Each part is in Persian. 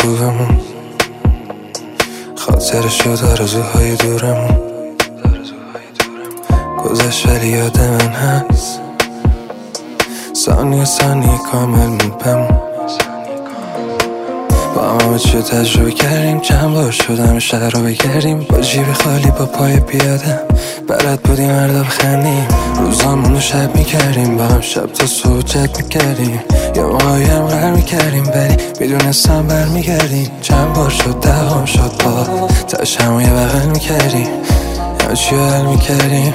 خوبمون، خاطر شد آرزوهای دورمون. گذشت ولی یاد من هست، ثانیه ثانیه کامل موپمون. با همه چی تجربه کردیم، چند بار شدم شهر رو بگردیم. با جیب خالی با پای پیاده بلد بودیم هر دو بخندیم. روزامونو شب میکردیم، با هم شب تا صبح جد میکردیم. یه موقعی هم غر میکردیم ولی میدونستم برمیگردیم. چند بار شد دهم شد با تاش همو یه بغل میکردیم، یا چی حل میکردیم.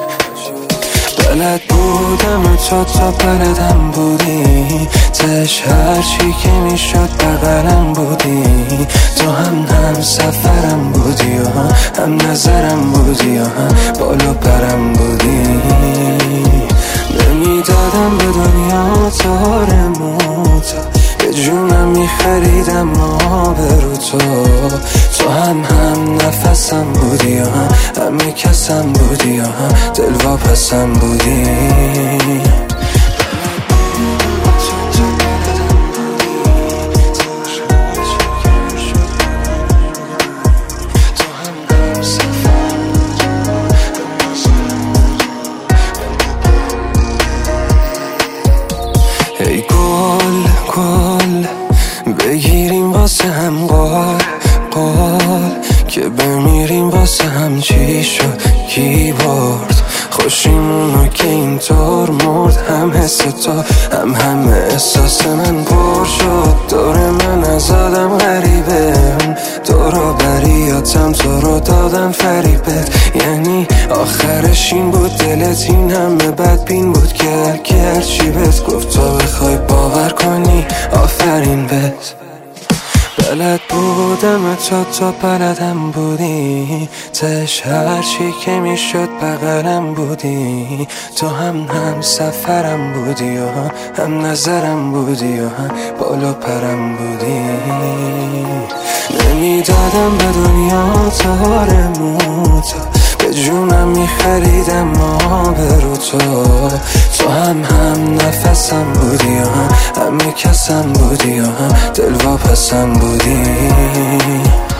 بلد بودم تا بلدم بودی، تش هرچی که میشد بغلم بودی. تو هم سفرم بودی و هم نظرم بودی و هم بالا پرم بودی. نمیدادم به دنیا تارموت، به جونم میخریدم آبرو تو هم نفسم بودی و همه کسم بودی و هم دلواپسم بودی. ای گل بگیریم واسه هم قال که بمیریم واسه هم. چی شد کی برد خوشیمونو که اینطور مرد؟ هم حس تو هم احساس من پر شد. دور من از آدم غریبه، دورو بریاتم تو رو دادم فریبت. یعنی آخرش این بود دلت این همه بدبین بود که هرچی بهت گفت تو بخوای باور کنی آفرین بهت. بلد بودم تا بلدم بودی، تش هرچی که میشد بغلم بودی. تو هم سفرم بودی و هم نظرم بودی و هم بالا پرم بودی. نمیدادم به دنیا تارموت، به جونم میخریدم آبرو تو هم نفسم بودی و همه کسم بودی و هم دلواپسم بودی.